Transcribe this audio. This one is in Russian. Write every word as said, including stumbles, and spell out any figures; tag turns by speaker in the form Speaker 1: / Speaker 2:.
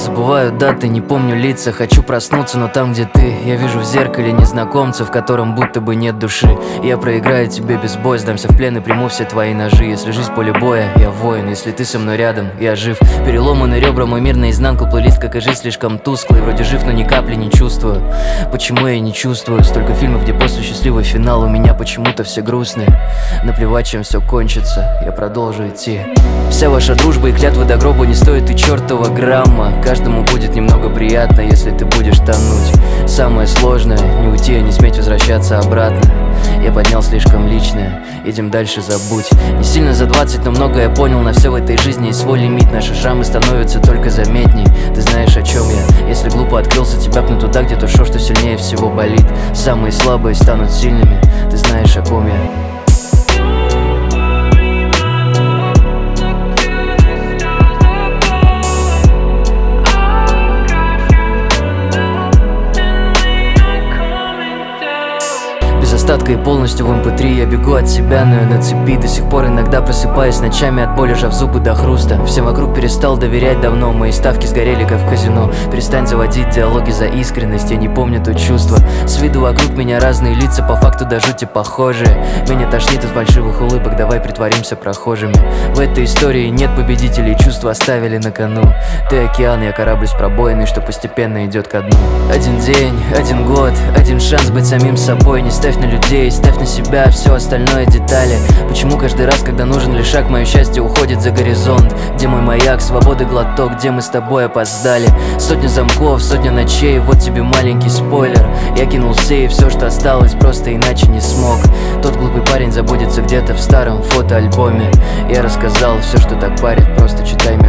Speaker 1: Забываю даты, не помню лица. Хочу проснуться, но там, где ты, я вижу в зеркале незнакомца, в котором будто бы нет души. Я проиграю тебе без боя, сдамся в плен и приму все твои ножи. Если жизнь поле боя, я воин. Если ты со мной рядом, я жив. Переломаны ребра, мой мир наизнанку. Плейлист, как и жизнь, слишком тусклый. Вроде жив, но ни капли не чувствую. Почему я не чувствую? Столько фильмов, где после счастливый финал. У меня почему-то все грустные. Наплевать, чем все кончится, я продолжу идти. Вся ваша дружба и клятвы до гроба не стоит и чертова грамма. Каждому будет немного приятно, если ты будешь тонуть. Самое сложное — не уйти, а не сметь возвращаться обратно. Я поднял слишком личное, идем дальше, забудь. Не сильно за двадцать, но многое понял. На все в этой жизни есть свой лимит. Наши шрамы становятся только заметней. Ты знаешь, о чем я. Если глупо открылся, тебя пну туда, где то шо, что сильнее всего болит. Самые слабые станут сильными. Ты знаешь, о ком я. Остатка и полностью в эм пэ три. Я бегу от себя, но я на цепи. До сих пор иногда просыпаюсь ночами от боли, жав зубы до хруста. Всем вокруг перестал доверять давно. Мои ставки сгорели, как в казино. Перестань заводить диалоги за искренность. Я не помню то чувство. С виду вокруг меня разные лица, по факту до жути похожие. Меня тошнит от фальшивых улыбок, давай притворимся прохожими. В этой истории нет победителей, чувства оставили на кону. Ты океан, я корабль с пробоиной, что постепенно идет ко дну. Один день, один год, один шанс быть самим собой. Не ставь на людей, ставь на себя, все остальное детали. Почему каждый раз, когда нужен лишь шаг, мое счастье уходит за горизонт? Где мой маяк, свободы глоток, где мы с тобой опоздали? Сотня замков, сотня ночей, вот тебе маленький спойлер. Я кинул все и все, что осталось, просто иначе не смог. Тот глупый парень забудется где-то в старом фотоальбоме. Я рассказал все, что так парит, просто читай